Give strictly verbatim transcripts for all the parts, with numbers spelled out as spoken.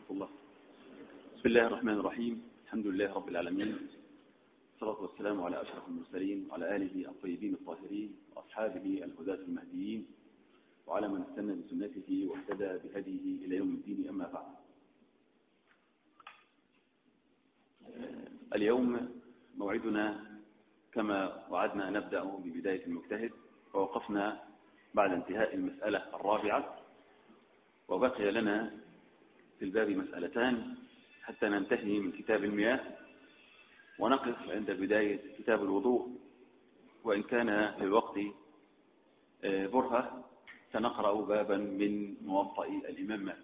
الله. بسم الله الرحمن الرحيم. الحمد لله رب العالمين، والصلاة والسلام على أشرف المرسلين وعلى آله الطيبين الطاهرين وأصحابه الهداة المهديين وعلى من استنى بسنته واهتدى بهديه إلى يوم الدين. أما بعد، اليوم موعدنا كما وعدنا نبدأ ببداية المجتهد، ووقفنا بعد انتهاء المسألة الرابعة، وبقي لنا في الباب مسألتان حتى ننتهي من كتاب المياه ونقف عند بداية كتاب الوضوء. وإن كان في الوقت برهة سنقرأ بابا من موطأ الإمام مالك.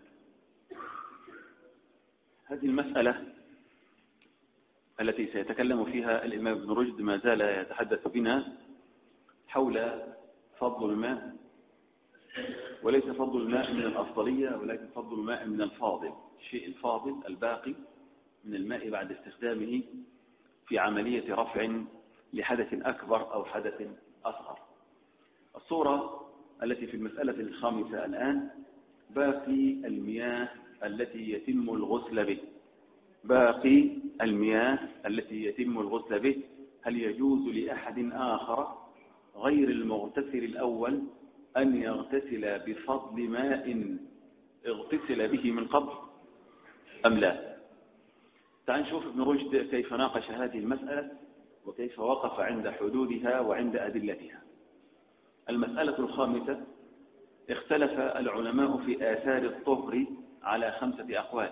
هذه المسألة التي سيتكلم فيها الإمام ابن رشد ما زال يتحدث بنا حول فضل الماء، وليس فضل الماء من الأفضلية ولكن فضل الماء من الفاضل، الشيء الفاضل الباقي من الماء بعد استخدامه في عملية رفع لحدث أكبر أو حدث أصغر. الصورة التي في المسألة الخامسة الآن باقي المياه التي يتم الغسل به. باقي المياه التي يتم الغسل به، هل يجوز لأحد آخر غير المغتسل الأول أن يغتسل بفضل ماء اغتسل به من قبل أم لا؟ تعال نشوف ابن رشد كيف ناقش هذه المسألة وكيف وقف عند حدودها وعند أدلتها. المسألة الخامسة: اختلف العلماء في آثار الطهر على خمسة أقوال،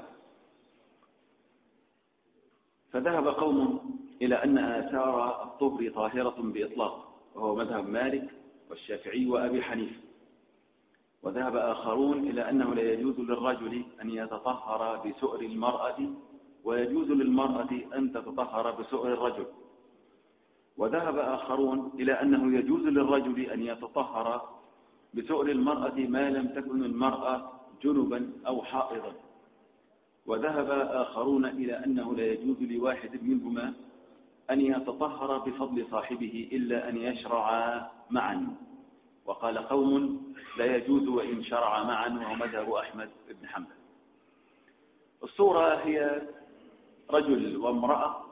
فذهب قوم إلى أن آثار الطهر طاهرة بإطلاق، وهو مذهب مالك والشافعي وأبي حنيفة. وذهب آخرون إلى أنه لا يجوز للرجل أن يتطهر بسؤر المرأة، ويجوز للمرأة أن تتطهر بسؤر الرجل. وذهب آخرون إلى أنه يجوز للرجل أن يتطهر بسؤر المرأة ما لم تكن المرأة جنبا أو حائضا. وذهب آخرون إلى أنه لا يجوز لواحد منهما أن يتطهر بفضل صاحبه إلا أن يشرع معا. وقال قوم لا يجوز وإن شرع معا، وهو مذهب أحمد بن حنبل. الصورة هي رجل وامرأة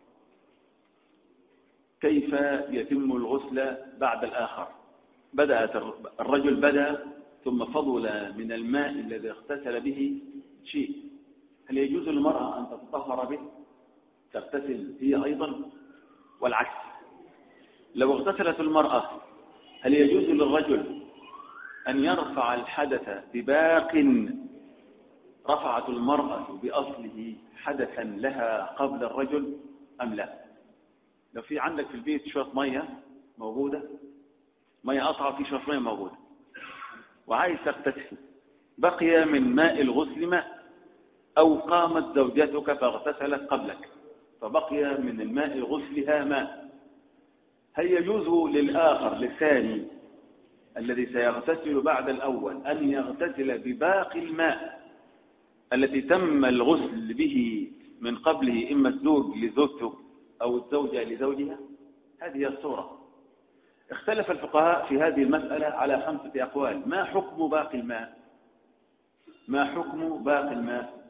كيف يتم الغسل بعد الآخر. بدأت الرجل بدأ ثم فضل من الماء الذي اغتسل به شيء، هل يجوز للمرأة أن تتطهر به تغتسل هي أيضا؟ والعكس، لو اغتسلت المرأة هل يجوز للرجل أن يرفع الحدث بباق رفعت المرأة بأصله حدثا لها قبل الرجل أم لا؟ لو في عندك في البيت شوية مية موجودة، مية قطعة في شوية مية موجودة، وعايز تغتسل، بقي من ماء الغسل ماء، أو قامت زوجتك فاغتسلت قبلك فبقي من الماء غسلها ماء، هل يجوز للآخر للثاني الذي سيغتسل بعد الأول أن يغتسل بباقي الماء التي تم الغسل به من قبله، إما الزوج لزوجته أو الزوجة لزوجها؟ هذه الصورة. اختلف الفقهاء في هذه المسألة على خمسة أقوال. ما حكم باقي الماء؟ ما حكم باقي الماء؟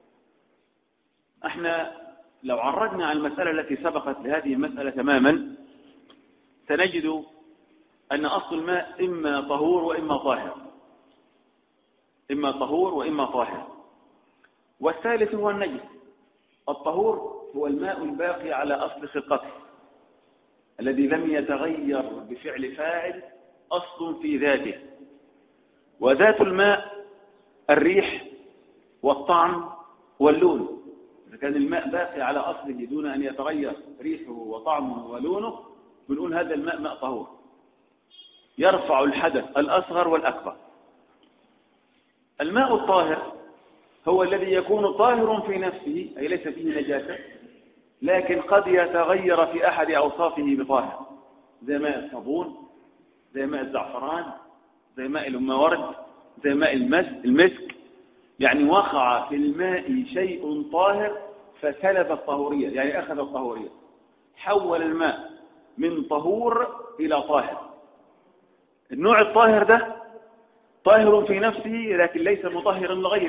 احنا لو عرضنا على المسألة التي سبقت لهذه المسألة تماما سنجد أن أصل الماء إما طهور وإما طاهر، إما طهور وإما طاهر، والثالث هو النجس. الطهور هو الماء الباقي على أصل خلقته الذي لم يتغير بفعل فاعل أصل في ذاته، وذات الماء الريح والطعم واللون. إذا كان الماء باقي على أصله دون أن يتغير ريحه وطعمه ولونه بنقول هذا الماء ماء طهور يرفع الحدث الأصغر والأكبر. الماء الطاهر هو الذي يكون طاهر في نفسه، أي ليس فيه نجاسة، لكن قد يتغير في أحد أوصافه بطاهر، زي ماء الصابون، زي ماء الزعفران، زي ماء المورد، زي ماء المسك. يعني وقع في الماء شيء طاهر فسلب الطهورية، يعني أخذ الطهورية، حول الماء من طهور إلى طاهر. النوع الطاهر ده طاهر في نفسه لكن ليس مطهرا لغيره،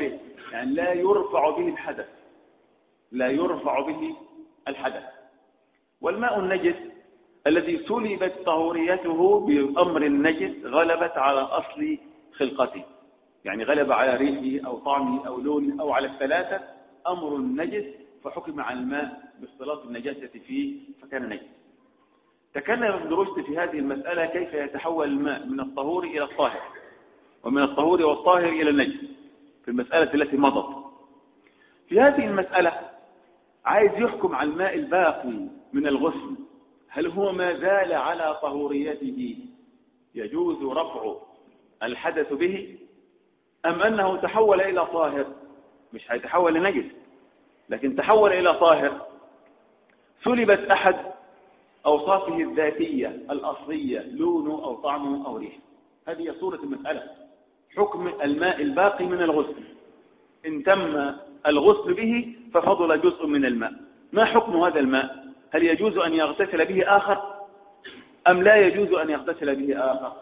يعني لا يرفع به الحدث، لا يرفع به الحدث. والماء النجس الذي سلبت طهوريته بأمر النجس غلبت على أصل خلقته، يعني غلب على ريحه أو طعمه أو لونه أو على الثلاثة أمر النجس، فحكم على الماء باختلاط النجاسة فيه فكان نجس. تكلم ابن رشد في هذه المسألة كيف يتحول الماء من الطهور إلى الطاهر، ومن الطهور والطاهر إلى النجس في المسألة التي مضت. في هذه المسألة عايز يحكم على الماء الباقي من الغسل، هل هو ما زال على طهوريته يجوز رفع الحدث به، أم أنه تحول إلى طاهر؟ مش هيتحول لنجس، لكن تحول إلى طاهر، سلبت أحد أوصافه الذاتية الأصلية، لونه أو طعمه أو ريحه. هذه صورة المسألة، حكم الماء الباقي من الغسل. إن تم الغسل به ففضل جزء من الماء، ما حكم هذا الماء؟ هل يجوز أن يغتسل به آخر أم لا يجوز أن يغتسل به آخر؟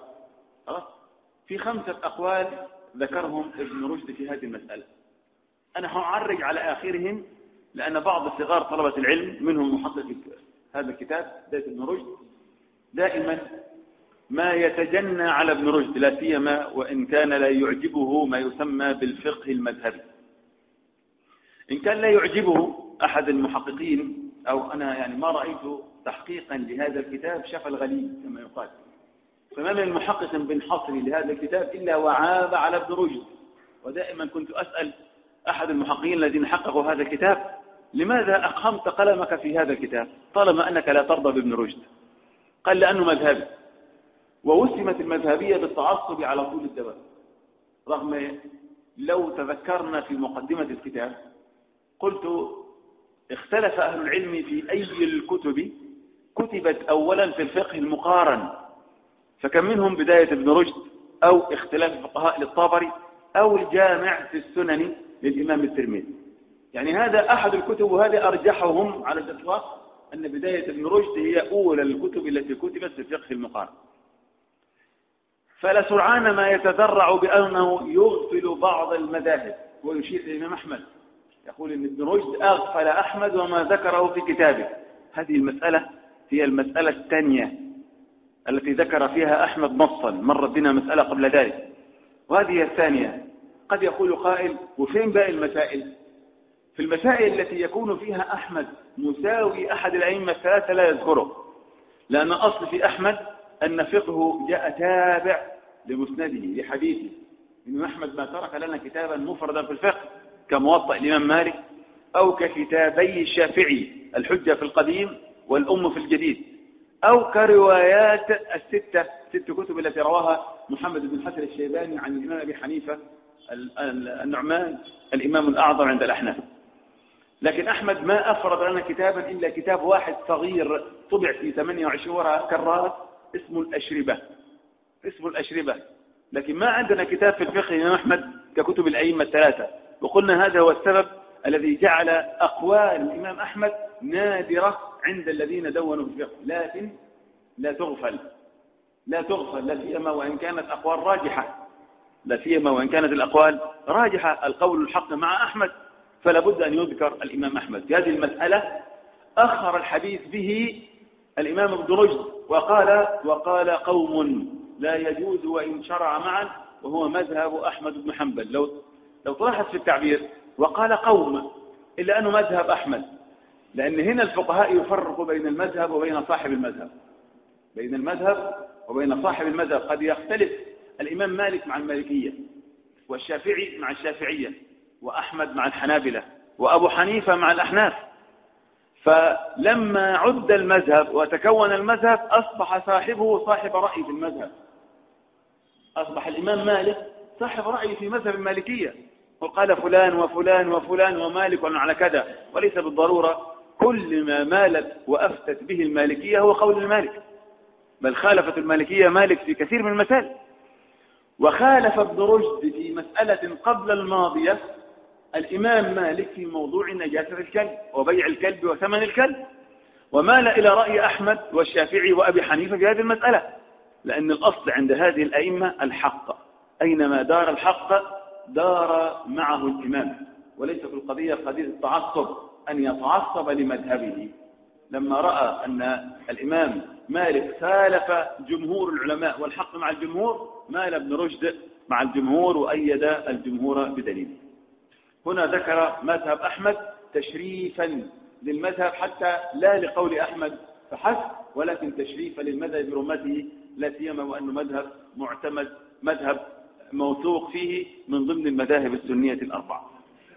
في خمسة أقوال ذكرهم ابن رشد في هذه المسألة. أنا هعرج على آخرهم لأن بعض صغار طلبة العلم منهم محقق هذا الكتاب بداية ابن رشد دائما ما يتجنى على ابن رشد، لا سيما وإن كان لا يعجبه ما يسمى بالفقه المذهبي. إن كان لا يعجبه أحد المحققين، أو أنا يعني ما رأيت تحقيقا لهذا الكتاب شف الغليل كما يقال، فما من المحقق بن حصري لهذا الكتاب إلا وعاب على ابن رشد. ودائما كنت أسأل أحد المحققين الذين حققوا هذا الكتاب: لماذا أقحمت قلمك في هذا الكتاب طالما أنك لا ترضى بابن رشد؟ قال: لأنه مذهبي، ووسمت المذهبية بالتعصب على طول الدوام، رغم لو تذكرنا في مقدمة الكتاب قلت اختلف أهل العلم في أي الكتب كتبت أولا في الفقه المقارن، فكم منهم بداية ابن رشد أو اختلاف الفقهاء للطبري أو الجامع في السنن للإمام الترمذي. يعني هذا أحد الكتب، وهذا أرجحهم على الإطلاق، أن بداية ابن رشد هي أولى الكتب التي كتبت في الفقه المقارن. فلسرعان ما يتذرع بأنه يغفل بعض المذاهب، ويشير إلى الإمام أحمد، يقول إن ابن رشد أغفل أحمد وما ذكره في كتابه. هذه المسألة هي المسألة الثانية التي ذكر فيها أحمد نصا، مرت بنا مسألة قبل ذلك، وهذه الثانية. قد يقول قائل: وفين باقي المسائل؟ في المسائل التي يكون فيها أحمد مساوي أحد الأئمة الثلاثة لا يذكره، لأن أصل في أحمد أن فقهه جاء تابع لمسنده لحديثه. إن أحمد ما ترك لنا كتابا مفردا في الفقه كموطأ الإمام مالك، أو ككتابي الشافعي الحجة في القديم والأم في الجديد، أو كروايات الستة ست كتب التي رواها محمد بن حسن الشيباني عن الإمام أبي حنيفة النعمان الإمام الأعظم عند الأحناف. لكن أحمد ما أفرد لنا كتابا إلا كتاب واحد صغير طبع في ثمانية وعشرين كرات اسمه الأشربة، اسمه الأشربة. لكن ما عندنا كتاب في الفقه الإمام أحمد ككتب الأئمة الثلاثة، وقلنا هذا هو السبب الذي جعل أقوال الإمام أحمد نادرة عند الذين دونوا في الفقه، لكن لا تغفل لا تغفل لا سيما وإن كانت أقوال راجحة، لا سيما وإن كانت الأقوال راجحة. القول الحق مع أحمد، فلا بد أن يذكر الإمام أحمد في هذه المسألة. أخر الحديث به الإمام ابن رشد وقال وقال قوم لا يجوز وإن شرع معا، وهو مذهب أحمد بن حنبل. لو لو تلاحظ في التعبير وقال قوم إلا أنه مذهب أحمد، لأن هنا الفقهاء يفرقوا بين المذهب وبين صاحب المذهب، بين المذهب وبين صاحب المذهب. قد يختلف الإمام مالك مع المالكية، والشافعي مع الشافعية، وأحمد مع الحنابلة، وأبو حنيفة مع الأحناف. فلما عد المذهب وتكون المذهب أصبح صاحبه صاحب رأي في المذهب، أصبح الإمام مالك صاحب رأي في مذهب المالكية، وقال فلان وفلان وفلان ومالك على كذا، وليس بالضرورة كل ما مالت وأفتت به المالكية هو قول المالك، بل خالفت المالكية مالك في كثير من المسائل. وخالف ابن رشد في مسألة قبل الماضية الإمام مالك في موضوع نجاسة الكلب وبيع الكلب وثمن الكلب، ومال إلى رأي أحمد والشافعي وأبي حنيفة في هذه المسألة، لأن الأصل عند هذه الأئمة الحق، أينما دار الحق دار معه الإمام، وليس في القضية قضية التعصب أن يتعصب لمذهبه. لما رأى أن الإمام مالك خالف جمهور العلماء والحق مع الجمهور، مال ابن رشد مع الجمهور وأيد الجمهور بدليل. هنا ذكر مذهب أحمد تشريفا للمذهب، حتى لا لقول أحمد فحسب، ولكن تشريفا للمذهب برمته، لا سيما وأنه مذهب معتمد، مذهب موثوق فيه من ضمن المذاهب السنية الأربعة.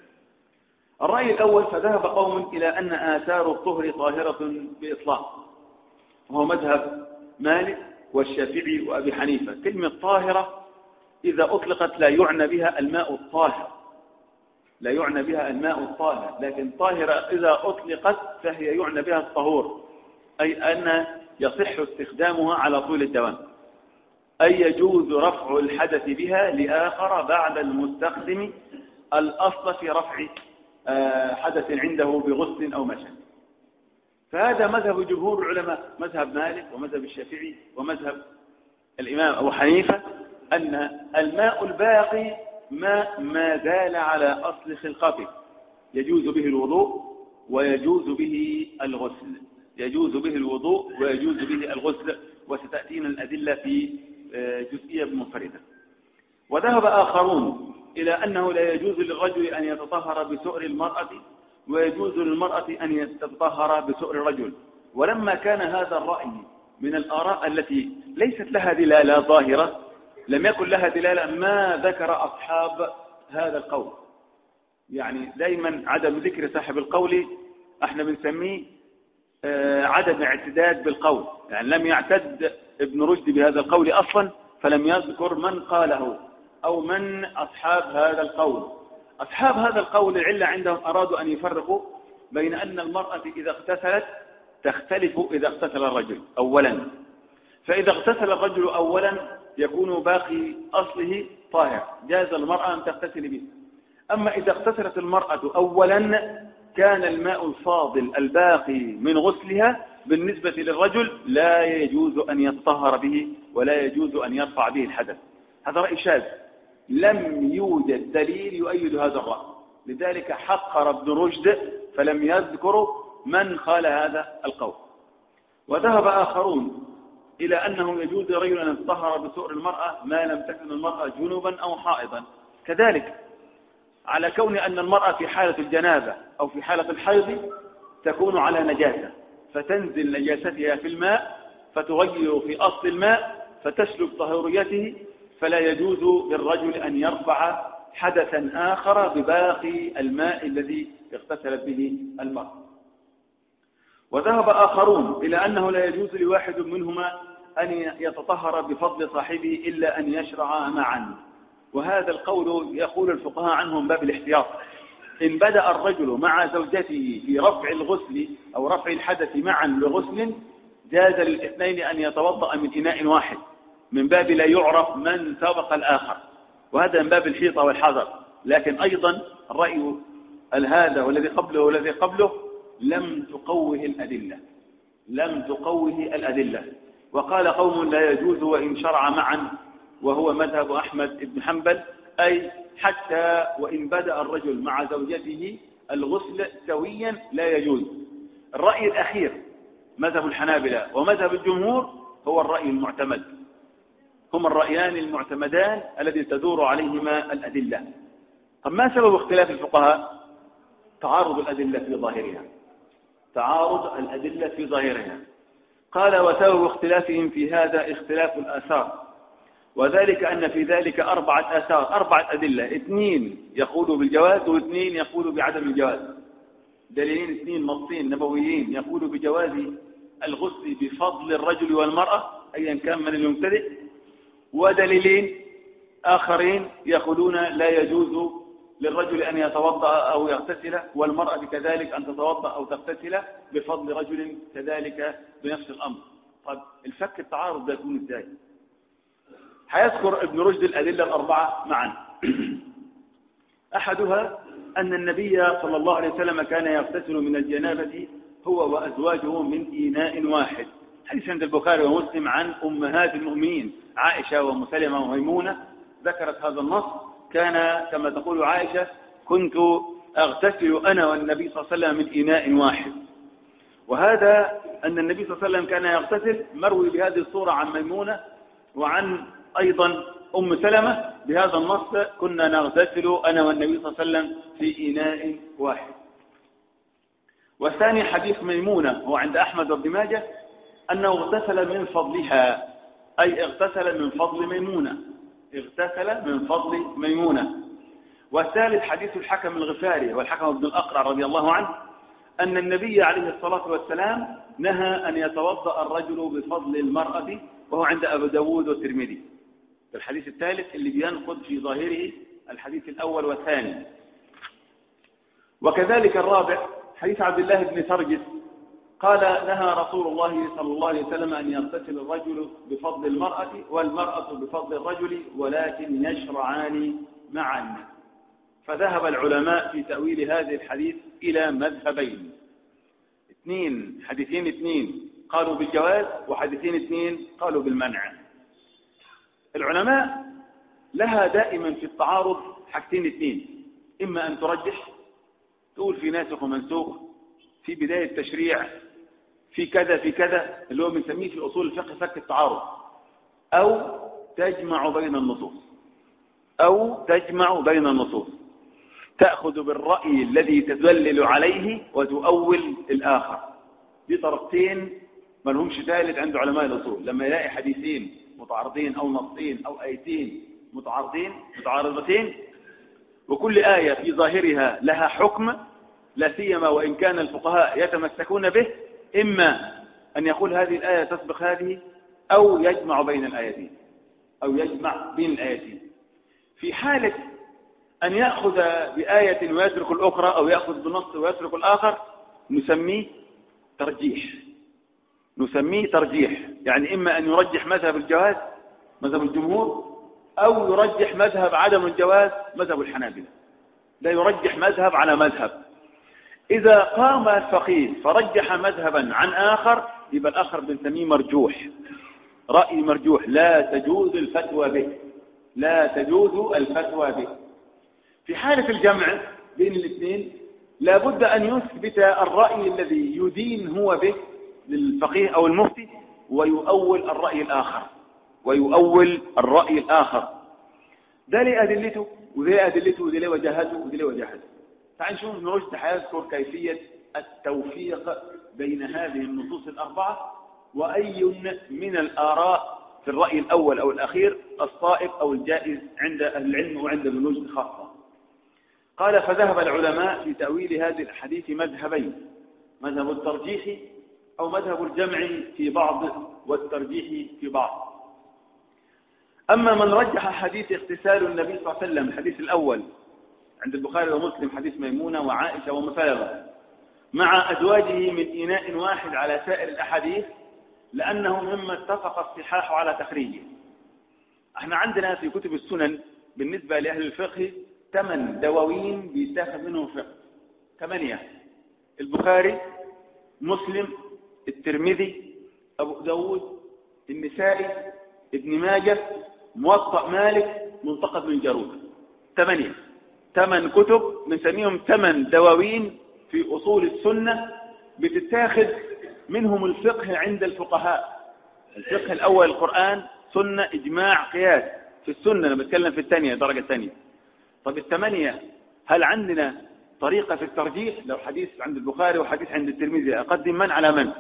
الرأي الأول: فذهب قوم إلى أن آثار الطهر طاهرة بإطلاق، وهو مذهب مالك والشافعي وأبي حنيفة. كلمة طاهرة إذا أطلقت لا يعنى بها الماء الطاهر، لا يعنى بها الماء الطاهر، لكن طاهرة إذا أطلقت فهي يعنى بها الطهور، أي أن يصح استخدامها على طول الدوام، أي يجوز رفع الحدث بها لآخر بعد المستخدم، الأصل في رفع حدث عنده بغسل أو مشى. فهذا مذهب جمهور العلماء، مذهب مالك ومذهب الشافعي ومذهب الإمام أبو حنيفة، أن الماء الباقي ماء ما زال على أصل خلقته، يجوز به الوضوء ويجوز به الغسل، يجوز به الوضوء ويجوز به الغسل، وستأتينا الأدلة في جزئية منفردة. وذهب آخرون إلى أنه لا يجوز للرجل أن يتطهر بسؤر المرأة، ويجوز للمرأة أن تتطهر بسؤر الرجل. ولما كان هذا الرأي من الآراء التي ليست لها دلالة ظاهرة، لم يكن لها دلالة ما ذكر أصحاب هذا القول. يعني دايما عدم ذكر صاحب القول احنا بنسميه عدم اعتداد بالقول، يعني لم يعتد ابن رشد بهذا القول أصلا، فلم يذكر من قاله أو من أصحاب هذا القول. أصحاب هذا القول العلة عندهم أرادوا أن يفرقوا بين أن المرأة إذا اغتسلت تختلف إذا اغتسل الرجل أولا، فإذا اغتسل الرجل أولا يكون باقي أصله طاهر، جاز المرأة أن تغتسل به. أما إذا اغتسلت المرأة أولا كان الماء الفاضل الباقي من غسلها بالنسبة للرجل لا يجوز أن يتطهر به ولا يجوز أن يرفع به الحدث. هذا رأي شاذ، لم يوجد دليل يؤيد هذا الرأي، لذلك حقر ابن رشد فلم يذكر من قال هذا القول. وذهب آخرون إلى أنه يجوز لرجل أن يتطهر بسؤر المرأة ما لم تكن المرأة جنوبا أو حائضا، كذلك على كون أن المرأة في حالة الجنابة أو في حالة الحيض تكون على نجاسة، فتنزل نجاستها في الماء فتغير في أصل الماء فتسلب طهوريته، فلا يجوز للرجل أن يرفع حدثا آخر بباقي الماء الذي اغتسلت به المرأة. وذهب آخرون إلى أنه لا يجوز لواحد منهما أن يتطهر بفضل صاحبه إلا أن يشرعا معا، وهذا القول يقول الفقهاء عنهم باب الاحتياط. إن بدأ الرجل مع زوجته في رفع الغسل أو رفع الحدث معا لغسل جاز للاثنين أن يتوضأ من إناء واحد، من باب لا يعرف من سبق الآخر، وهذا من باب الحيطة والحذر. لكن أيضا الرأي هذا والذي قبله والذي قبله لم تقوه الأدلة، لم تقوه الأدلة. وقال قوم لا يجوز وإن شرع معا، وهو مذهب أحمد بن حنبل، أي حتى وإن بدأ الرجل مع زوجته الغسل سويا لا يجوز. الرأي الأخير مذهب الحنابلة ومذهب الجمهور هو الرأي المعتمد، هما الرأيان المعتمدان الذي تدور عليهما الأدلة. طب ما سبب اختلاف الفقهاء؟ تعارض الأدلة في ظاهرها، تعارض الأدلة في ظاهرها. قال وسبب اختلافهم في هذا اختلاف الآثار، وذلك أن في ذلك أربعة آثار، أربعة أدلة، اثنين يقولوا بالجواز واثنين يقولوا بعدم الجواز، دليلين اثنين نصين نبويين يقولوا بجواز الغسل بفضل الرجل والمرأة أيا كان من المبتدئ، ودليلين آخرين يقولون لا يجوز للرجل أن يتوضأ أو يغتسل، والمرأة كذلك أن تتوضأ أو تغتسل بفضل رجل كذلك بنفس الأمر. طيب الفك التعارض ده يكون إزاي؟ حيذكر ابن رشد الأدلة الأربعة معا. أحدها أن النبي صلى الله عليه وسلم كان يغتسل من الجنابة هو وأزواجه من إناء واحد، حديث عند البخاري ومسلم عن أمهات المؤمنين عائشة ومسلمة وميمونة ذكرت هذا النص، كان كما تقول عائشة كنت أغتسل أنا والنبي صلى الله عليه وسلم من إناء واحد. وهذا أن النبي صلى الله عليه وسلم كان يغتسل مروي بهذه الصورة عن ميمونة وعن أيضا أم سلمة بهذا النص كنا نغتسل أنا والنبي صلى الله عليه وسلم في إناء واحد. والثاني حديث ميمونة هو عند أحمد وابن ماجه أنه اغتسل من فضلها، أي اغتسل من فضل ميمونة، اغتسل من فضل ميمونة. والثالث حديث الحكم الغفاري والحكم بن الأقرع رضي الله عنه أن النبي عليه الصلاة والسلام نهى أن يتوضأ الرجل بفضل المرأة، وهو عند أبو داود والترمذي. الحديث الثالث اللي بينقض في ظاهره الحديث الأول والثاني. وكذلك الرابع حديث عبد الله بن سرجس قال نهى رسول الله صلى الله عليه وسلم أن يغتسل الرجل بفضل المرأة والمرأة بفضل الرجل ولكن يشرعان معا. فذهب العلماء في تأويل هذه الحديث إلى مذهبين، اثنين حديثين اثنين قالوا بالجواز وحديثين اثنين قالوا بالمنع. العلماء لها دائما في التعارض حاجتين اثنين، إما أن ترجح تقول في ناسخ ومنسوخ، في بداية تشريع، في كذا في كذا اللي هو بنسميه في أصول الفقه فك التعارض، أو تجمع بين النصوص أو تجمع بين النصوص تأخذ بالرأي الذي تدلل عليه وتؤول الآخر. دي طريقتين ما لهمش ثالث عند علماء الأصول. لما يلاقي حديثين متعارضين أو نصين أو آيتين متعارضين متعارضتين وكل آية في ظاهرها لها حكم، لا سيما وإن كان الفقهاء يتمسكون به، إما أن يقول هذه الآية تسبق هذه أو يجمع بين الآيتين أو يجمع بين الآيتين. في حالة أن يأخذ بآية ويترك الأخرى أو يأخذ بنص ويترك الآخر نسميه ترجيح، نسميه ترجيح. يعني إما أن يرجح مذهب الجواز مذهب الجمهور، أو يرجح مذهب عدم الجواز مذهب الحنابلة، لا يرجح مذهب على مذهب. إذا قام الفقيه فرجح مذهبا عن آخر يبقى الآخر بنسميه مرجوح، رأي مرجوح لا تجوز الفتوى به، لا تجوز الفتوى به. في حالة الجمع بين الاثنين لابد أن يثبت الرأي الذي يدين هو به للفقيه أو المفتي ويؤول الرأي الآخر ويؤول الرأي الآخر. ده ليه أدلته وذي أدلته وذي ليه وجهته وذي ليه وجهته. تعال نشوف ابن رشد هيذكر كيفية التوفيق بين هذه النصوص الأربعة وأي من الآراء في الرأي الأول أو الأخير الصائب أو الجائز عند أهل العلم وعند ابن رشد خاصة. قال فذهب العلماء في تأويل هذه الحديث مذهبين، مذهب الترجيح أو مذهب الجمع في بعض والترجيح في بعض. أما من رجح حديث اغتسال النبي صلى الله عليه وسلم الحديث الأول عند البخاري ومسلم حديث ميمونة وعائشة وأم سلمة مع أزواجه من إناء واحد على سائر الأحاديث لأنه مما اتفق الصحاح على تخريجه. احنا عندنا في كتب السنن بالنسبة لأهل الفقه ثمان دواوين بيتاخذ منهم فقه، ثمانية: البخاري، مسلم، الترمذي، أبو داود، النسائي، ابن ماجه، موطأ مالك، منتقد من جارود. ثمانية، ثمان كتب بنسميهم ثمان دواوين في أصول السنة بتتاخذ منهم الفقه عند الفقهاء. الفقه الأول القرآن، سنة، إجماع، قياس. في السنة أنا بتكلم في الثانية درجة الثانية. طب الثمانية هل عندنا طريقة في الترجيح؟ لو حديث عند البخاري وحديث عند الترمذي أقدم من على من؟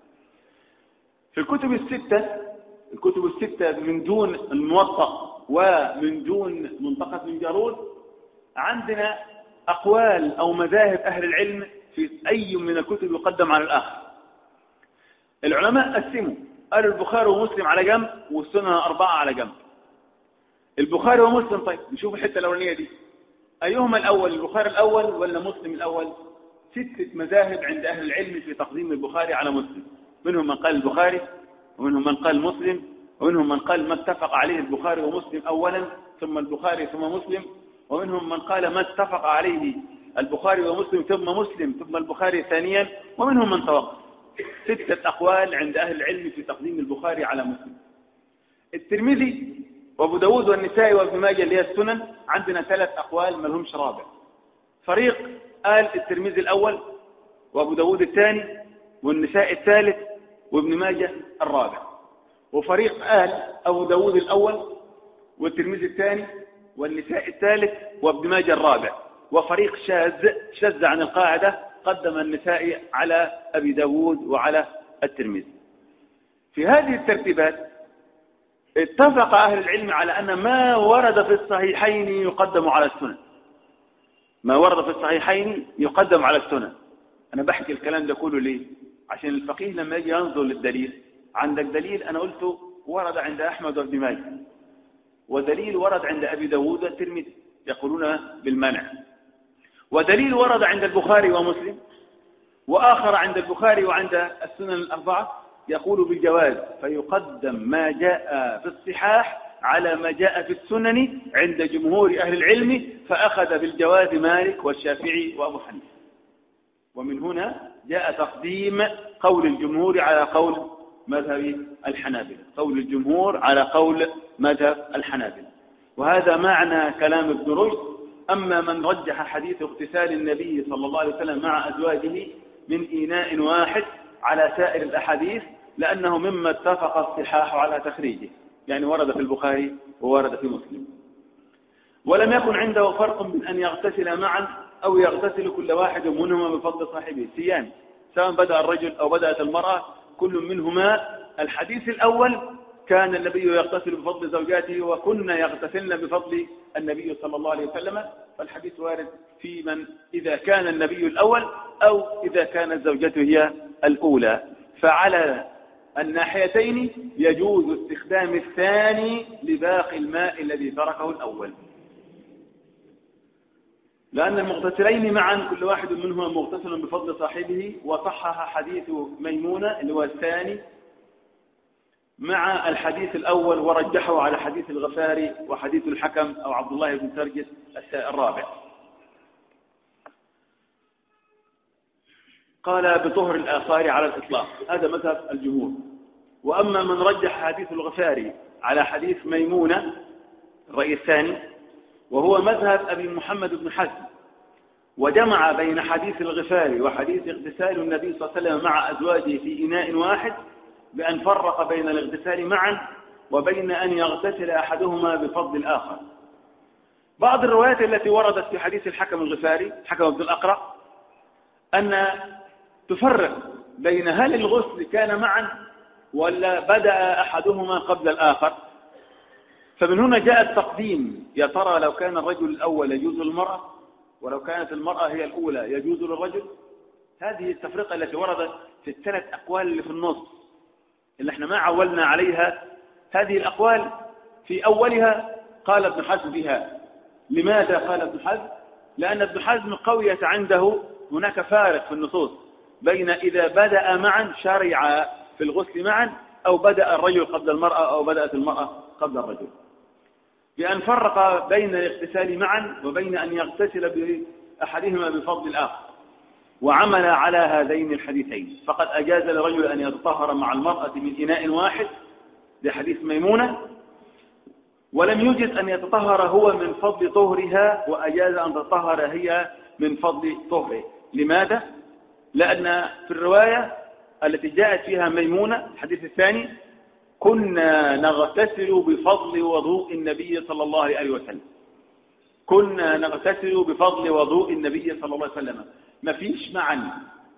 في الكتب الستة الكتب الستة من دون الموطأ ومن دون منتقد من جارود عندنا أقوال أو مذاهب أهل العلم في أي من الكتب يقدم على الآخر. العلماء قسموا، قالوا البخاري ومسلم على جنب والسنة أربعة على جنب. البخاري ومسلم، طيب نشوف الحتة الأولانية دي، أيهما الأول، البخاري الأول ولا مسلم الأول؟ ستة مذاهب عند أهل العلم في تقديم البخاري على مسلم، منهم من قال البخاري ومنهم من قال مسلم ومنهم من قال ما اتفق عليه البخاري ومسلم أولا ثم البخاري ثم مسلم، ومنهم من قال ما اتفق عليه البخاري ومسلم ثم مسلم ثم البخاري ثانيا، ومنهم من توقف. ستة أقوال عند أهل العلم في تقديم البخاري على مسلم. الترمذي وأبو داود والنسائي وابن ماجه اللي هي السنن عندنا ثلاث أقوال ما لهمش رابع. فريق قال الترمذي الأول، وأبو داود الثاني، والنسائي الثالث، وابن ماجه الرابع. وفريق قال أبو داود الأول والترمذي الثاني والنسائي الثالث وابن ماجه الرابع. وفريق شاذ شذ عن القاعدة قدم النسائي على أبي داود وعلى الترمذي. في هذه الترتيبات اتفق أهل العلم على أن ما ورد في الصحيحين يقدم على السنن. ما ورد في الصحيحين يقدم على السنن. أنا بحكي الكلام ده كله ليه؟ عشان الفقيه لما يجي ينظر للدليل، عندك دليل أنا قلته ورد عند أحمد وابن ماجه، ودليل ورد عند أبي داود والترمذي يقولون بالمنع، ودليل ورد عند البخاري ومسلم، وآخر عند البخاري وعند السنن الأربعة يقول بالجواز، فيقدم ما جاء في الصحاح على ما جاء في السنن عند جمهور أهل العلم، فأخذ بالجواز مالك والشافعي وأبو حنيفة. ومن هنا جاء تقديم قول الجمهور على قول مذهب الحنابلة، قول الجمهور على قول مذهب الحنابلة. وهذا معنى كلام ابن رشد. أما من رجح حديث اغتسال النبي صلى الله عليه وسلم مع أزواجه من إناء واحد على سائر الأحاديث لأنه مما اتفق الصحاح على تخريجه، يعني ورد في البخاري وورد في مسلم. ولم يكن عنده فرق من أن يغتسل معا أو يغتسل كل واحد منهما بفضل صاحبه سيان، سواء بدأ الرجل أو بدأت المرأة كل منهما. الحديث الأول كان النبي يغتسل بفضل زوجاته وكن يغتسلن بفضل النبي صلى الله عليه وسلم، فالحديث وارد في من إذا كان النبي الأول أو إذا كانت زوجته هي الأولى. فعلى الناحيتين يجوز استخدام الثاني لباقي الماء الذي تركه الأول، لأن المغتسلين معا كل واحد منهما مغتسل بفضل صاحبه. وصحح حديث ميمونة اللي هو الثاني مع الحديث الأول، ورجحه على حديث الغفاري وحديث الحكم أو عبد الله بن سرجس الرابع. قال بطهر الآثار على الإطلاق، هذا مذهب الجمهور. وأما من رجح حديث الغفاري على حديث ميمونة الرأي الثاني، وهو مذهب أبي محمد بن حزم، وجمع بين حديث الغفاري وحديث اغتسال النبي صلى الله عليه وسلم مع أزواجه في إناء واحد بأن فرق بين الاغتسال معا وبين أن يغتسل أحدهما بفضل الآخر. بعض الروايات التي وردت في حديث الحكم الغفاري حكم بن الأقرع أن تفرق بين هل الغسل كان معا ولا بدأ أحدهما قبل الآخر. فمن هنا جاء التقديم، يا ترى لو كان الرجل الأول يجوز للمرأة ولو كانت المرأة هي الأولى يجوز للرجل. هذه التفرقة التي وردت في الثلاث أقوال اللي في النص اللي احنا ما عولنا عليها. هذه الأقوال في أولها قال ابن حزم بها. لماذا قال ابن حزم؟ لأن ابن حزم قوية عنده هناك فارق في النصوص بين إذا بدأ معا شرع في الغسل معا أو بدأ الرجل قبل المرأة أو بدأت المرأة قبل الرجل، بأن فرق بين الاغتسال معا وبين أن يغتسل بأحدهما بفضل الآخر، وعمل على هذين الحديثين. فقد أجاز للرجل أن يتطهر مع المرأة من إناء واحد لحديث ميمونة، ولم يجد أن يتطهر هو من فضل طهرها، وأجاز أن تطهر هي من فضل طهره. لماذا؟ لأن في الرواية التي جاءت فيها ميمونة الحديث الثاني كنا نغتسل بفضل وضوء النبي صلى الله عليه وسلم، كنا نغتسل بفضل وضوء النبي صلى الله عليه وسلم، ما فيش معا.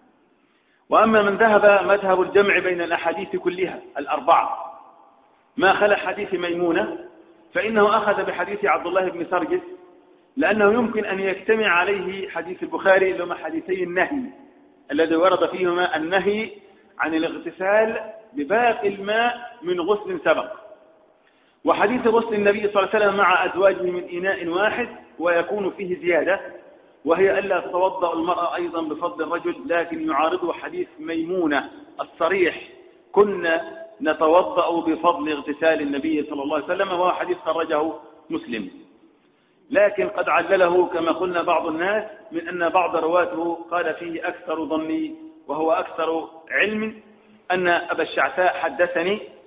وأما من ذهب مذهب الجمع بين الأحاديث كلها الأربعة ما خلا حديث ميمونة، فإنه أخذ بحديث عبد الله بن سرجس، لأنه يمكن أن يجتمع عليه حديث البخاري لما حديثي النهي الذي ورد فيهما النهي عن الاغتسال بباقي الماء من غسل سبق، وحديث غسل النبي صلى الله عليه وسلم مع أزواجه من إناء واحد ويكون فيه زيادة، وهي ألا تتوضأ المرأة أيضا بفضل الرجل، لكن يعارضه حديث ميمونة الصريح كنا نتوضأ بفضل اغتسال النبي صلى الله عليه وسلم، وهو حديث خرجه مسلم. لكن قد علله كما قلنا بعض الناس من أن بعض رواته قال فيه أكثر ظني وهو أكثر علم، أن أبا الشعثاء حدثني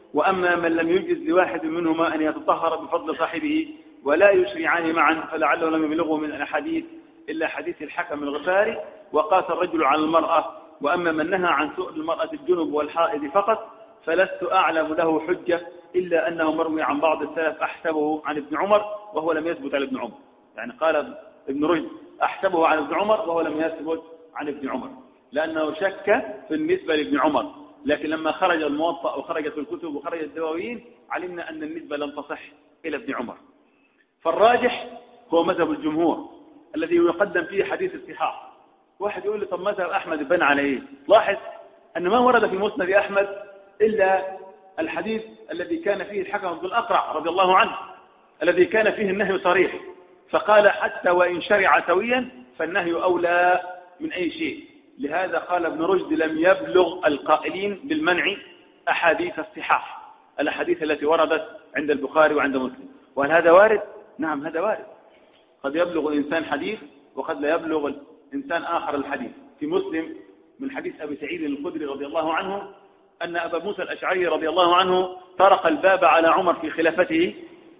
وأما من لم يجز لواحد منهما أن يتطهر بفضل صاحبه ولا يشرعان معا فلعله لم يبلغه من الأحاديث إلا حديث الحكم الغفاري وقاس الرجل على المرأة. وأما من نهى عن سؤل المرأة الجنب والحائض فقط فلست أعلم له حجة إلا أنه مروي عن بعض السلف أحسبه عن ابن عمر وهو لم يثبت عن ابن عمر. يعني قال ابن رشد أحسبه عن ابن عمر وهو لم يثبت عن ابن عمر لأنه شك في النسبة لابن عمر، لكن لما خرج الموطأ وخرجت الكتب وخرجت الدواوين علمنا أن النسبة لم تصح إلى ابن عمر. فالراجح هو مذهب الجمهور الذي يقدم فيه حديث الصحاح. واحد يقول لي طب مذهب أحمد بن على إيه؟ لاحظ أن ما ورد في مسند أحمد إلا الحديث الذي كان فيه الحكم بن الأقرع رضي الله عنه الذي كان فيه النهي صريح، فقال حتى وإن شرع سويا فالنهي أولى من أي شيء. لهذا قال ابن رشد لم يبلغ القائلين بالمنع أحاديث الصحاح، الأحاديث التي وردت عند البخاري وعند مسلم. وهل هذا وارد؟ نعم هذا وارد. قد يبلغ الإنسان حديث وقد لا يبلغ الإنسان آخر الحديث. في مسلم من حديث أبي سعيد الخدري رضي الله عنه أن أبا موسى الأشعري رضي الله عنه طرق الباب على عمر في خلافته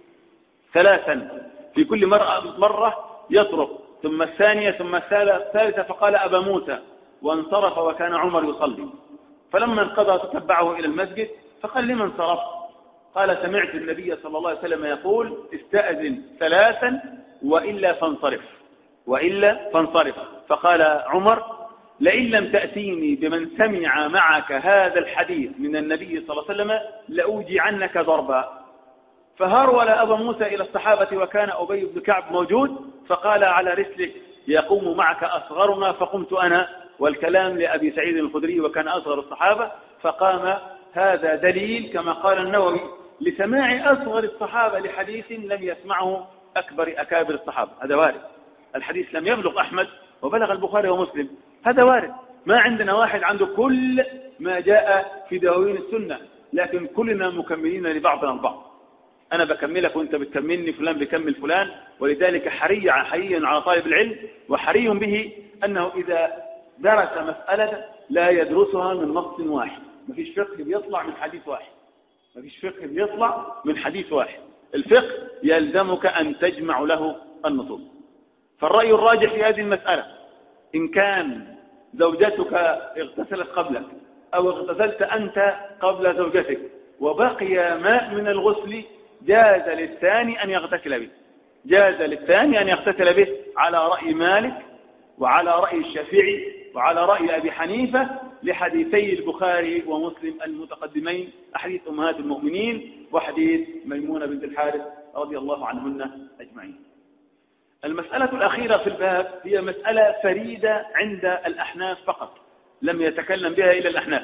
ثلاثا، في كل مرة, مرة يطرق، ثم الثانية ثم الثالثة، فقال أبا موسى وانصرف وكان عمر يصلي. فلما انقضى تتبعه إلى المسجد فقال لمن صرف؟ قال سمعت النبي صلى الله عليه وسلم يقول استأذن ثلاثا وإلا فانصرف وإلا فانصرف. فقال عمر لئن لم تأتيني بمن سمع معك هذا الحديث من النبي صلى الله عليه وسلم لأوجعنك ضربا. فهرول أبا موسى إلى الصحابة وكان أبي بن كعب موجود، فقال على رسلك يقوم معك أصغرنا، فقمت أنا، والكلام لأبي سعيد الخدري وكان أصغر الصحابة، فقام. هذا دليل كما قال النووي لسماع أصغر الصحابة لحديث لم يسمعه أكبر أكابر الصحابة. هذا وارد. الحديث لم يبلغ أحمد وبلغ البخاري ومسلم، هذا وارد. ما عندنا واحد عنده كل ما جاء في دواوين السنة، لكن كلنا مكملين لبعضنا البعض. أنا بكملك وأنت بتكملني، فلان بكمل فلان. ولذلك حري حري على طالب العلم وحري به أنه إذا درس مسألة لا يدرسها من نص واحد. ما فيش فقه بيطلع من حديث واحد، ما فيش فقه بيطلع من حديث واحد. الفقه يلزمك أن تجمع له النصوص. فالرأي الراجح في هذه المسألة إن كان زوجتك اغتسلت قبلك أو اغتسلت أنت قبل زوجتك وبقي ماء من الغسل، جاز للثاني أن يغتسل به، جاز للثاني أن يغتسل به على رأي مالك وعلى رأي الشافعي وعلى رأي أبي حنيفة لحديثي البخاري ومسلم المتقدمين، حديث أمهات المؤمنين وحديث ميمونة بنت الحارث رضي الله عنهن أجمعين. المسألة الأخيرة في الباب هي مسألة فريدة عند الأحناف فقط، لم يتكلم بها إلا الأحناف.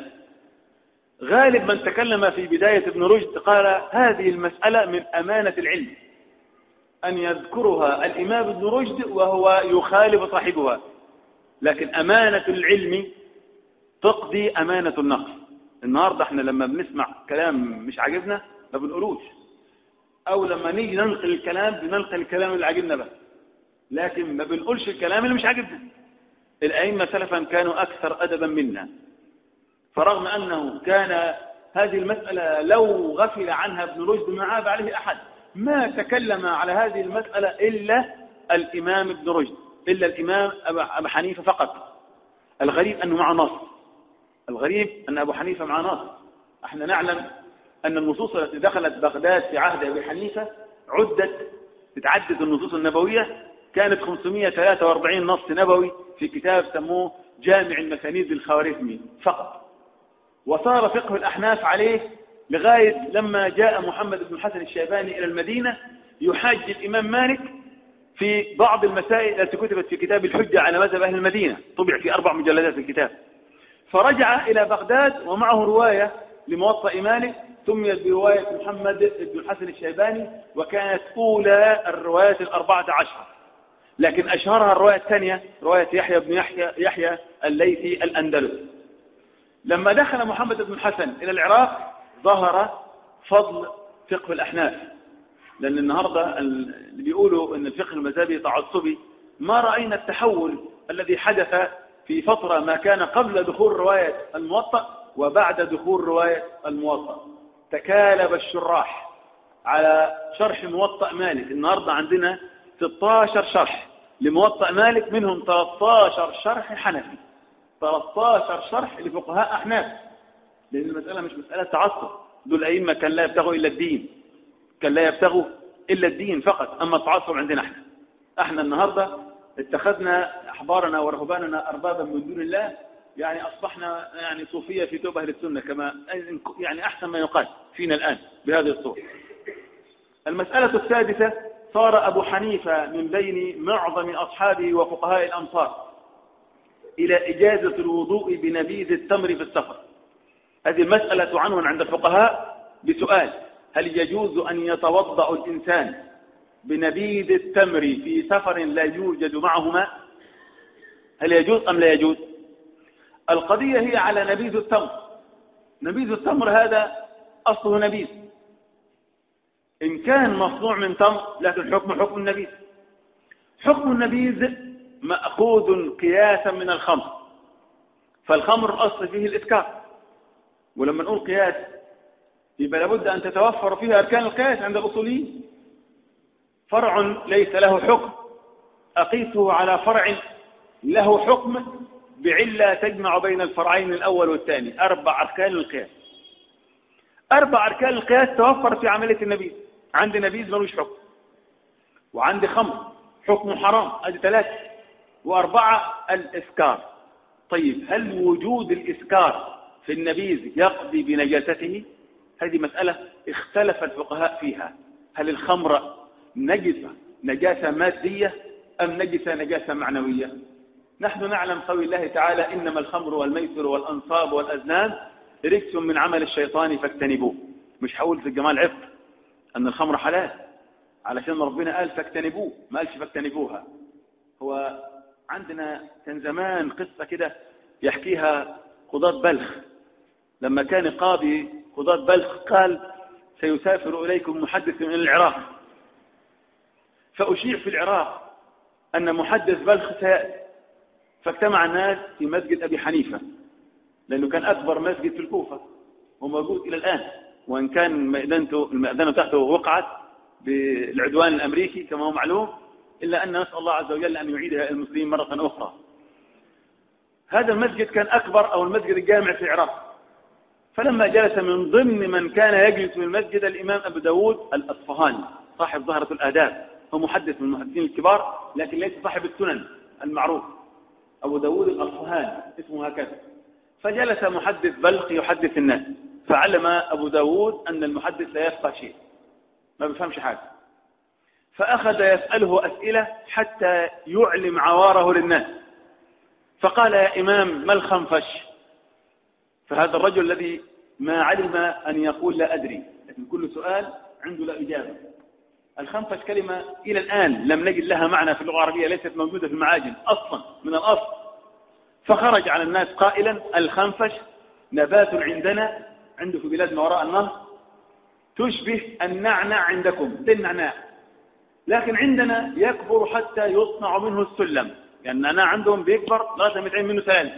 غالب من تكلم في بداية ابن رشد قال هذه المسألة من أمانة العلم أن يذكرها الإمام ابن رشد وهو يخالف صاحبها، لكن أمانة العلم تقضي أمانة النقل. النهاردة احنا لما بنسمع كلام مش عاجبنا ما بنقولوش، أو لما نيجي ننقل الكلام بننقل الكلام اللي عاجبنا بس، لكن ما بنقولش الكلام اللي مش عاجبنا. الأئمة سلفا كانوا أكثر أدبا منا، فرغم أنه كان هذه المسألة لو غفل عنها ابن رشد ما عاب عليه أحد، ما تكلم على هذه المسألة إلا الإمام ابن رشد، إلا الإمام أبو حنيفة فقط. الغريب أنه مع نص، الغريب أن أبو حنيفة مع نص. احنا نعلم أن النصوص التي دخلت بغداد في عهد أبي حنيفة عدت، تتعدد النصوص النبوية، كانت خمسمائة وثلاثة وأربعين نص نبوي في كتاب سموه جامع المسانيد الخوارزمي فقط. وصار فقه الأحناف عليه لغاية لما جاء محمد بن الحسن الشيباني إلى المدينة يحاج الإمام مالك في بعض المسائل التي كتبت في كتاب الحجة على مذهب أهل المدينة، طبع في أربع مجلدات الكتاب. فرجع إلى بغداد ومعه رواية لموطأ مالك سميت برواية محمد بن الحسن الشيباني، وكانت أولى الروايات الأربعة عشر، لكن أشهرها الرواية الثانية رواية يحيى بن يحيى, يحيى الليثي الأندلس. لما دخل محمد بن الحسن إلى العراق ظهر فضل فقه الأحناف، لأن النهاردة اللي بيقولوا أن الفقه المذهبي تعصبي، ما رأينا التحول الذي حدث في فترة ما كان قبل دخول رواية الموطأ وبعد دخول رواية الموطأ. تكالب الشراح على شرح موطأ مالك. النهاردة عندنا ستة عشر شرح لموطأ مالك، منهم ثلاثة عشر شرح حنفي، ثلاثة عشر شرح لفقهاء أحناف، لأن المسألة مش مسألة تعصب. دول أئمة كان لا يبتغوا إلا الدين، كان لا يبتغوا إلا الدين فقط. أما التعصب عندنا احنا احنا النهاردة اتخذنا أحبارنا ورهباننا أربابا من دون الله، يعني أصبحنا يعني صوفية في توبة أهل السنة، كما يعني أحسن ما يقال فينا الآن بهذه الصورة. المسألة السادسة: صار أبو حنيفة من بين معظم أصحابه وفقهاء الأمصار إلى إجازة الوضوء بنبيذ التمر في السفر. هذه المسألة تعنون عند الفقهاء بسؤال: هل يجوز أن يتوضأ الإنسان بنبيذ التمر في سفر لا يوجد معه ماء؟ هل يجوز أم لا يجوز؟ القضية هي على نبيذ التمر. نبيذ التمر هذا أصله نبيذ، إن كان مصنوع من تمر لكن حكم حكم النبيذ. حكم النبيذ مأخوذ قياسا من الخمر، فالخمر الأصل فيه الإسكار، ولما نقول قياس يبقى لابد أن تتوفر فيه أركان القياس عند الأصوليين. فرع ليس له حكم أقيسه على فرع له حكم بعلة تجمع بين الفرعين الأول والثاني. أربع أركان القياس، أربع أركان القياس توفر في عملية النبيذ. عندي نبيذ ملوش حكم، وعندي خمر حكم حرام، هذه ثلاثة، وأربعة الإسكار. طيب هل وجود الإسكار في النبيذ يقضي بنجاسته؟ هذه مسألة اختلف الفقهاء فيها. هل الخمر نجسة نجاسة مادية أم نجسة نجاسة معنوية؟ نحن نعلم قول الله تعالى: إنما الخمر والميسر والأنصاب والأزلام رجس من عمل الشيطان فاجتنبوه. مش هقول في الجمال عفق أن الخمر حلال، علشان ربنا قال فاجتنبوه، ما قالش فاجتنبوها. هو عندنا كان زمان قصة كده يحكيها قضاة بلخ، لما كان قاضي قضاة بلخ قال: سيسافر إليكم محدث من العراق، فأشيع في العراق أن محدث بلخ سيأتي، فاجتمع الناس في مسجد أبي حنيفة، لأنه كان أكبر مسجد في الكوفة وموجود إلى الآن، وإن كان مأذنته المأذنة تحته وقعت بالعدوان الأمريكي كما هو معلوم، إلا أن نسأل الله عز وجل أن يعيدها المسلمين مرة أخرى. هذا المسجد كان أكبر أو المسجد الجامع في العراق. فلما جلس من ضمن من كان يجلس في المسجد الإمام أبو داود الأصفهاني صاحب ظهرة الآداب، هو محدث من المحدثين الكبار لكن ليس صاحب السنن المعروف، أبو داود الأصفهاني اسمه هكذا. فجلس محدث بلخ يحدث الناس، فعلم أبو داود أن المحدث لا يفقه شيء، ما بيفهمش حاجة، فأخذ يسأله أسئلة حتى يعلم عواره للناس. فقال: يا إمام ما الخنفش؟ فهذا الرجل الذي ما علم أن يقول لا أدري، لكن كل سؤال عنده لا إجابة. الخنفش كلمة إلى الآن لم نجد لها معنى في اللغة العربية، ليست موجودة في المعاجم أصلا من الأصل. فخرج على الناس قائلا: الخنفش نبات عندنا عنده في بلاد ما وراء النهر تشبه النعنع عندكم، ده النعناع، لكن عندنا يكبر حتى يصنع منه السلم، يعني النعناع عندهم بيكبر لغاية ما يتعمل منه سلم.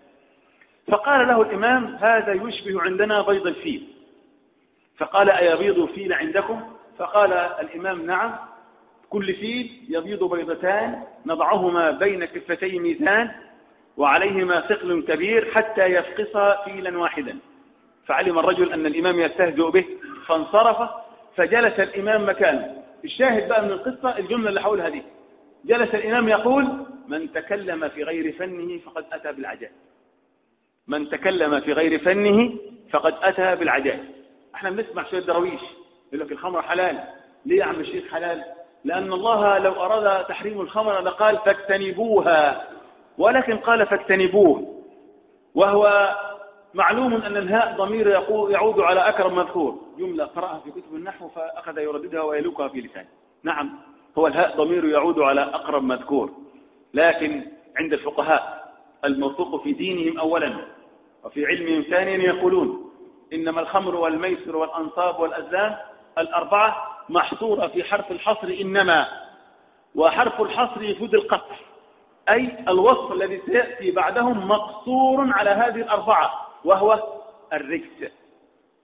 فقال له الإمام: هذا يشبه عندنا بيض الفيل. فقال: أيبيض فيل عندكم؟ فقال الإمام: نعم، كل فيل يبيض بيضتان نضعهما بين كفتي ميزان وعليهما ثقل كبير حتى يفقصا فيلا واحدا. فعلم الرجل أن الإمام يستهزئ به فانصرف، فجلس الإمام مكانه. الشاهد بقى من القصة الجملة اللي حولها دي: جلس الإمام يقول: من تكلم في غير فنه فقد أتى بالعجائب. من تكلم في غير فنه فقد أتى بالعجائب. احنا بنسمع شوية درويش يقول لك الخمر حلال. ليه يا عم الشيخ حلال؟ لأن الله لو أراد تحريم الخمر لقال فاجتنبوها، ولكن قال فاجتنبوه، وهو معلوم أن الهاء ضمير يعود على أكرم مذكور، جملة قرأها في كتب النحو فأخذ يرددها ويلوكها في لسانه. نعم، هو الهاء ضمير يعود على أقرب مذكور، لكن عند الفقهاء الموثوق في دينهم أولا وفي علمهم ثانيا يقولون: إنما الخمر والميسر والأنصاب والأزلام الأربعة محصورة في حرف الحصر إنما، وحرف الحصر يفيد القطع، أي الوصف الذي سيأتي بعدهم مقصور على هذه الأربعة وهو الرجس.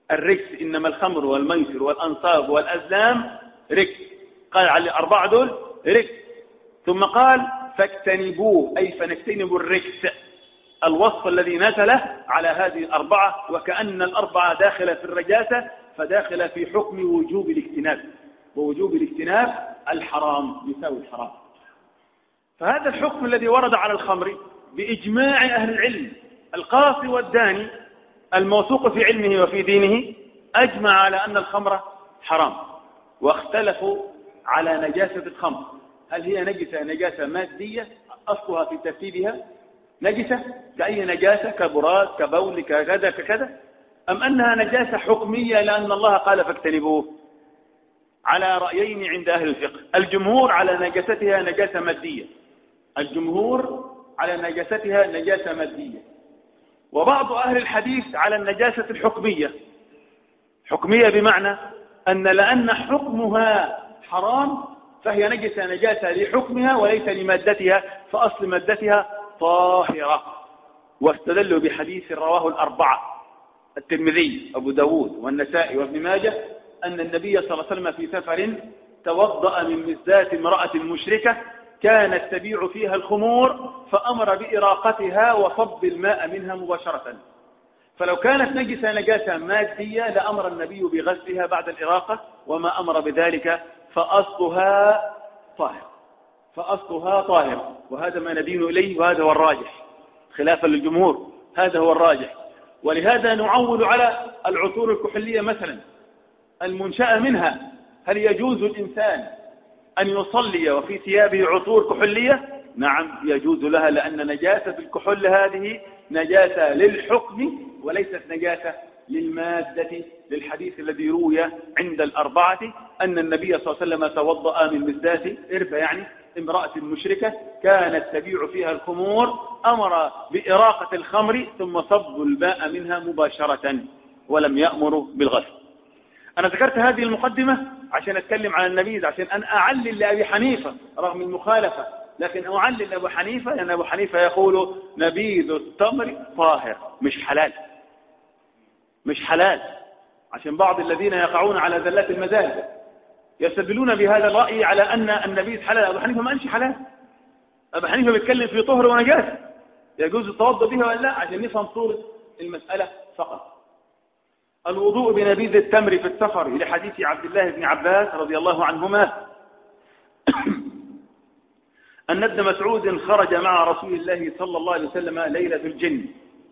الركس، إنما الخمر والميسر والأنصاب والأزلام ركس، قال على الأربعة دول ركس. ثم قال فاجتنبوه، أي فنجتنبوا الركس، الوصف الذي نزل على هذه الأربعة، وكأن الأربعة داخلة في الرجاسة فداخلة في حكم وجوب الاجتناب، ووجوب الاجتناب الحرام يساوي الحرام. فهذا الحكم الذي ورد على الخمر بإجماع أهل العلم القاصي والداني الموثوق في علمه وفي دينه أجمع على أن الخمر حرام، واختلفوا على نجاسة الخمر، هل هي نجسة نجاسة مادية أصلها في ترتيبها نجسة كأي نجاسة كبراز كبول ككذا ككذا، أم أنها نجاسة حكمية لأن الله قال فاجتنبوه؟ على رأيين عند أهل الفقه. الجمهور على نجاستها نجاسة مادية، الجمهور على نجاستها نجاسة مادية، وبعض أهل الحديث على النجاسة الحكمية. حكمية بمعنى أن لأن حكمها حرام فهي نجسة نجاسة لحكمها وليس لمادتها، فأصل مادتها طاهرة. واستدلوا بحديث رواه الأربعة الترمذي أبو داود والنسائي وابن ماجه أن النبي صلى الله عليه وسلم في سفر توضأ من مزدات امرأة مشركة كانت تبيع فيها الخمور، فأمر بإراقتها وصب الماء منها مباشرة. فلو كانت نجسة نجاسة مادية لأمر النبي بغسلها بعد الإراقة، وما أمر بذلك، فأصلها طاهر، فأصلها طاهر، وهذا ما ندين إليه، وهذا هو الراجح خلافا للجمهور، هذا هو الراجح. ولهذا نعول على العطور الكحولية مثلا المنشأة منها، هل يجوز الإنسان أن يصلي وفي ثيابه عطور كحولية؟ نعم يجوز لها، لأن نجاسة الكحول هذه نجاسة للحكم وليست نجاسة للمادة، للحديث الذي روي عند الأربعة أن النبي صلى الله عليه وسلم توضأ من مزدات إربة، يعني امرأة مشركة كانت تبيع فيها الخمور، أمر بإراقة الخمر ثم صب الماء منها مباشرة ولم يأمر بالغسل. أنا ذكرت هذه المقدمة عشان أتكلم عن النبيذ، عشان أن أعلل لأبي حنيفة رغم المخالفة، لكن أعلل لأبو حنيفة لأن أبو حنيفة يقول نبيذ التمر طاهر مش حلال، مش حلال، عشان بعض الذين يقعون على ذلات المذاهب يستدلون بهذا الرأي على أن النبيذ حلال. أبو حنيفة ما قالش حلال، أبو حنيفة بيتكلم في طهر ونجاسة يجوز التوضؤ بها ولا لا، عشان نفهم صورة المسألة فقط. الوضوء بنبيذ التمر في السفر لحديث عبد الله بن عباس رضي الله عنهما أن ابن مسعود خرج مع رسول الله صلى الله عليه وسلم ليلة الجن،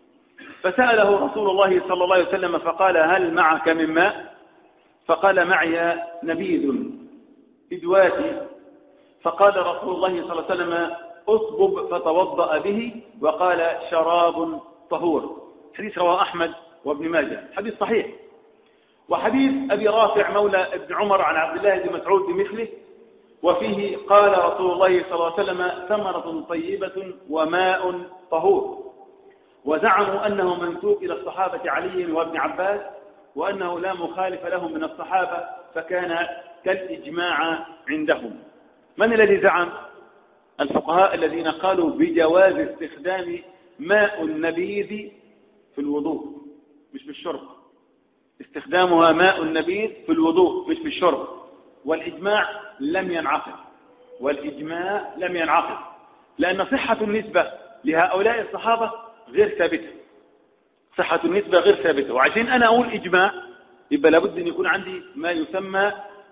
فسأله رسول الله صلى الله عليه وسلم فقال هل معك من ماء؟ فقال معي نبيذ إدواتي. فقال رسول الله صلى الله عليه وسلم أصبب فتوضأ به، وقال شراب طهور. حديث رواه أحمد وابن ماجه، حديث صحيح. وحديث أبي رافع مولى ابن عمر عن عبد الله بن مسعود بمثله، وفيه قال رسول الله صلى الله عليه وسلم ثمرة طيبة وماء طهور. وزعموا أنه منسوب إلى الصحابة علي وابن عباس، وأنه لا مخالف لهم من الصحابة، فكان كالإجماع عندهم. من الذي زعم؟ الفقهاء الذين قالوا بجواز استخدام ماء النبيذ في الوضوء مش في الشرب، استخدامها ماء النبيذ في الوضوء مش في الشرب. والإجماع لم ينعقد، والإجماع لم ينعقد لأن صحة النسبة لهؤلاء الصحابة غير ثابتة، صحة النسبة غير ثابتة. وعشان أنا أقول إجماع يبقى لابد أن يكون عندي ما يسمى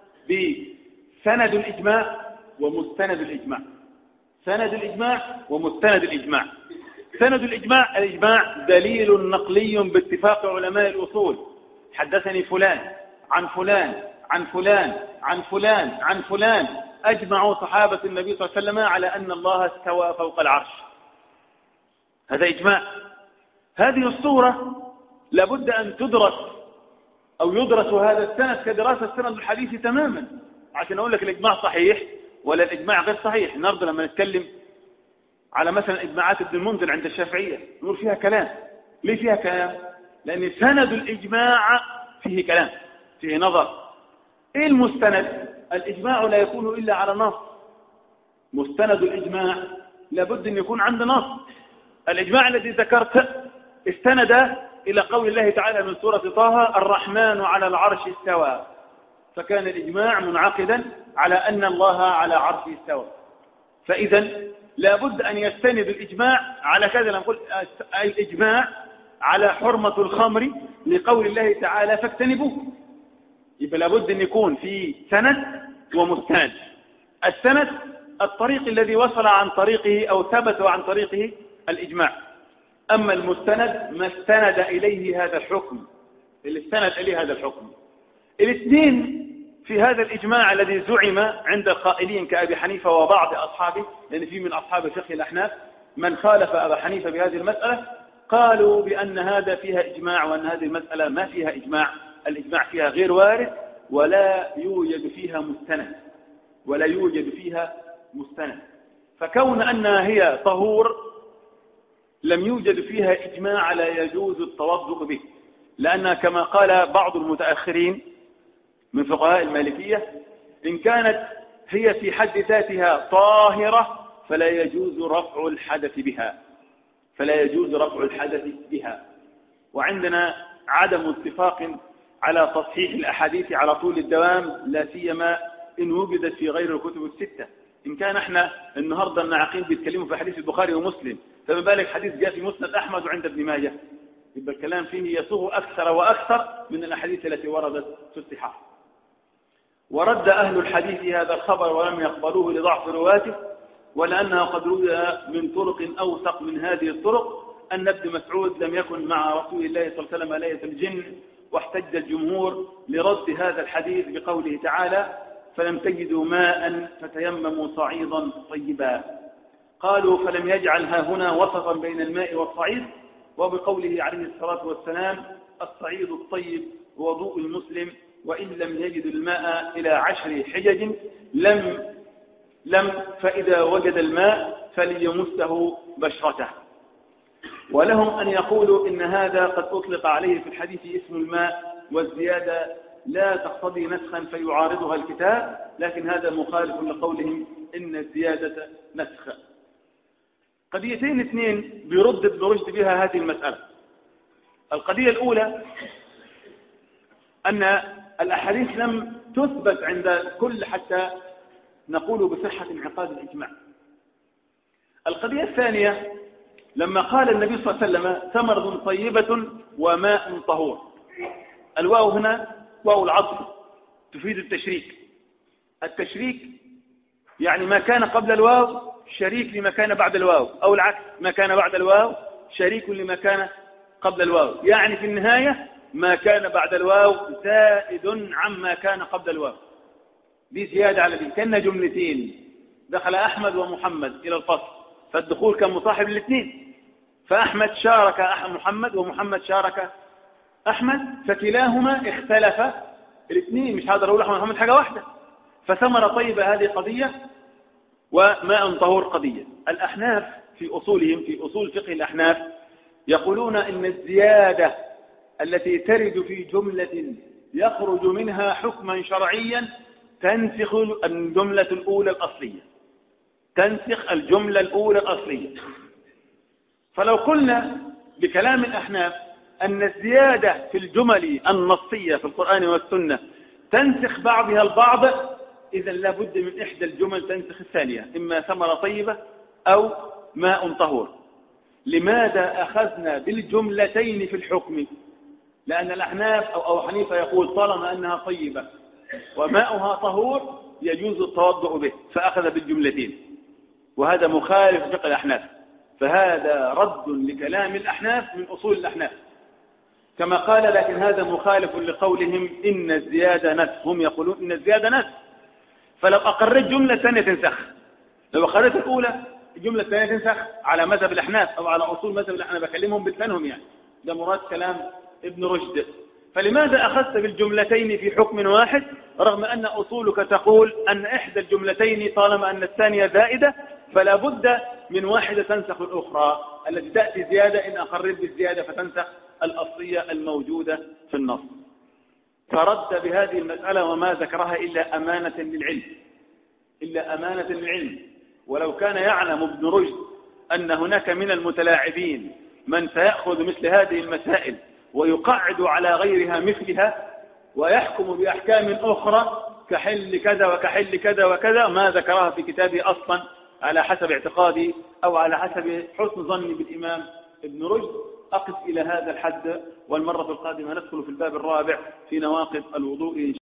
بسند الإجماع ومستند الإجماع، سند الإجماع ومستند الإجماع. سند الإجماع، الإجماع دليل نقلي باتفاق علماء الأصول، حدثني فلان عن فلان عن فلان عن فلان عن فلان، أجمعوا صحابة النبي صلى الله عليه وسلم على أن الله استوى فوق العرش، هذا إجماع. هذه الصورة لابد أن تدرس أو يدرس هذا السند كدراسة السند الحديثي تماما عشان أقول لك الإجماع صحيح ولا الإجماع غير صحيح. النهارده لما نتكلم على مثلا إجماعات ابن المنذر عند الشافعية نقول فيها كلام. ليه فيها كلام؟ لأن سند الإجماع فيه كلام، فيه نظر. إيه المستند؟ الإجماع لا يكون إلا على نص، مستند الإجماع لابد أن يكون عند نص. الإجماع الذي ذكرت استند إلى قول الله تعالى من سورة طه الرحمن على العرش استوى، فكان الإجماع منعقدا على أن الله على عرشه استوى. فإذا لابد أن يستند الإجماع على كذا، نقول الإجماع على حرمة الخمر لقول الله تعالى فاجتنبوه، يبقى لابد أن يكون في سند ومستند. السند الطريق الذي وصل عن طريقه أو ثبت عن طريقه الإجماع، أما المستند ما استند إليه هذا الحكم، اللي استند إليه هذا الحكم. الاثنين في هذا الإجماع الذي زعم عند القائلين كأبي حنيفة وبعض أصحابه، لأن في من أصحاب فقه الأحناف من خالف أبا حنيفة بهذه المسألة، قالوا بأن هذا فيها إجماع وأن هذه المسألة ما فيها إجماع، الإجماع فيها غير وارد ولا يوجد فيها مستند ولا يوجد فيها مستند. فكون أنها هي طهور لم يوجد فيها إجماع لا يجوز التوضؤ به، لأنها كما قال بعض المتأخرين من فقهاء المالكية إن كانت هي في حد ذاتها طاهرة فلا يجوز رفع الحدث بها فلا يجوز رفع الحدث بها. وعندنا عدم اتفاق على تصحيح الأحاديث على طول الدوام، لا سيما إن وجدت في غير الكتب الستة. إن كان احنا النهاردة الناعقين بيتكلموا في حديث البخاري ومسلم، فما بالك حديث جاء في مسند أحمد وعند ابن ماجه، يبقى الكلام فيه يسوغ أكثر وأكثر من الأحاديث التي وردت في الصحاح. ورد أهل الحديث هذا الخبر ولم يقبلوه لضعف رواته، ولأنها قد روي من طرق أوثق من هذه الطرق أن ابن مسعود لم يكن مع رسول الله صلى الله عليه وسلم ليلة الجن، واحتج الجمهور لرد هذا الحديث بقوله تعالى فلم تجدوا ماء فتيمموا صعيدا طيبا. قالوا فلم يجعلها هنا وسطا بين الماء والصعيد، وبقوله عليه الصلاة والسلام الصعيد الطيب وضوء المسلم، وإن لم يجد الماء إلى عشر حجج لم لم فإذا وجد الماء فليمسه بشرته. ولهم أن يقولوا إن هذا قد أطلق عليه في الحديث اسم الماء، والزيادة لا تقتضي نسخا فيعارضها الكتاب، لكن هذا مخالف لقولهم إن الزيادة نسخ. قضيتين اثنين بيرد ابن رشد بها هذه المسألة. القضية الأولى أن الأحاديث لم تثبت عند الكل حتى نقول بصحة انعقاد الإجماع. القضية الثانية لما قال النبي صلى الله عليه وسلم ثمرة طيبة وماء طهور، الواو هنا واو العطف تفيد التشريك. التشريك يعني ما كان قبل الواو شريك لما كان بعد الواو، أو العكس ما كان بعد الواو شريك لما كان قبل الواو، يعني في النهاية ما كان بعد الواو زائد عما كان قبل الواو، دي زيادة على دي. كان جملتين دخل أحمد ومحمد إلى الفصل، فالدخول كان مصاحب للاثنين، فأحمد شارك محمد ومحمد شارك أحمد، فكلاهما اختلف الاثنين، مش هقدر أقول أحمد محمد حاجة واحدة. فثمرة طيبة هذه قضية وماء طهور قضية. الأحناف في أصولهم في أصول فقه الأحناف يقولون إن الزيادة التي ترد في جملة يخرج منها حكما شرعيا تنسخ الجملة الأولى الأصلية تنسخ الجملة الأولى الأصلية. فلو قلنا بكلام الأحناف أن الزيادة في الجمل النصية في القرآن والسنة تنسخ بعضها البعض، إذا لابد من إحدى الجمل تنسخ الثانية، إما ثمرة طيبة أو ماء طهور. لماذا أخذنا بالجملتين في الحكم؟ لأن الأحناف أو أبو حنيفة يقول طالما أنها طيبة وماؤها طهور يجوز التوضؤ به، فأخذ بالجملتين، وهذا مخالف فقه الأحناف. فهذا رد لكلام الأحناف من أصول الأحناف كما قال، لكن هذا مخالف لقولهم إن الزيادة نسخ. هم يقولون إن الزيادة نسخ، فلو أقرت جملة ثانية تنسخ، لو أقرت الأولى الجملة الثانية تنسخ على مذهب الأحناف أو على أصول مذهب الأحناف، بكلمهم بلسانهم يعني، ده مراد كلام ابن رشد. فلماذا أخذت بالجملتين في حكم واحد رغم أن أصولك تقول أن إحدى الجملتين طالما أن الثانية زائدة فلا بد من واحدة تنسخ الأخرى التي تأتي زيادة، إن أقرت بالزيادة فتنسخ الأصلية الموجودة في النص. فرد بهذه المسألة وما ذكرها إلا أمانة للعلم إلا أمانة للعلم ولو كان يعلم ابن رشد أن هناك من المتلاعبين من سيأخذ مثل هذه المسائل ويقعد على غيرها مثلها ويحكم بأحكام أخرى كحل كذا وكحل كذا وكذا ما ذكرها في كتابه أصلا على حسب اعتقادي أو على حسب حسن ظني بالإمام ابن رشد. أقف إلى هذا الحد، والمرة القادمة ندخل في الباب الرابع في نواقض الوضوء.